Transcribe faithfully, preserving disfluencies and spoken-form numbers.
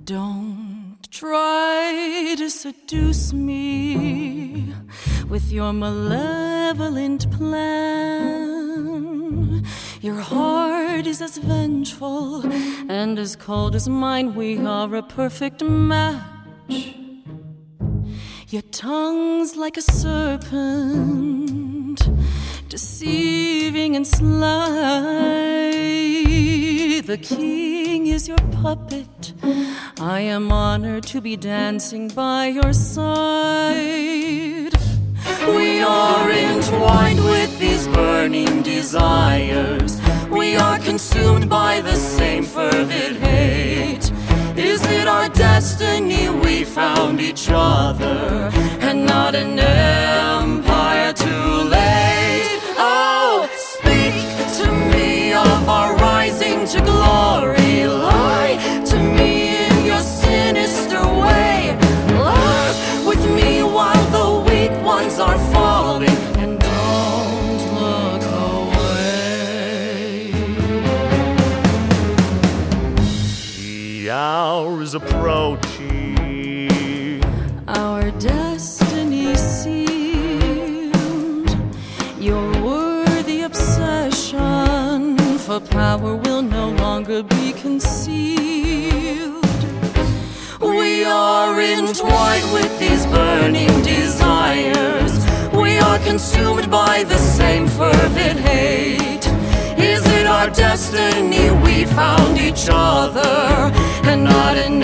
Don't try to seduce me with your malevolent plan. Your heart is as vengeful and as cold as mine. We are a perfect match. Your tongue's like a serpent, deceiving and sly. The king is your puppet. I am honored to be dancing by your side. We are entwined with these burning desires. We are consumed by the same fervid hate. Is it our destiny we found each other, and not an empire too late? Oh, speak to me of our rising to glory. Lie to me in your sinister way. Laugh with me while the weak ones are falling, and don't look away. The hour is approaching, our destiny sealed. Your worthy obsession for power will no longer be concealed. We are entwined with these burning desires. We are consumed by the same fervid hate. Is it our destiny we found each other, and not an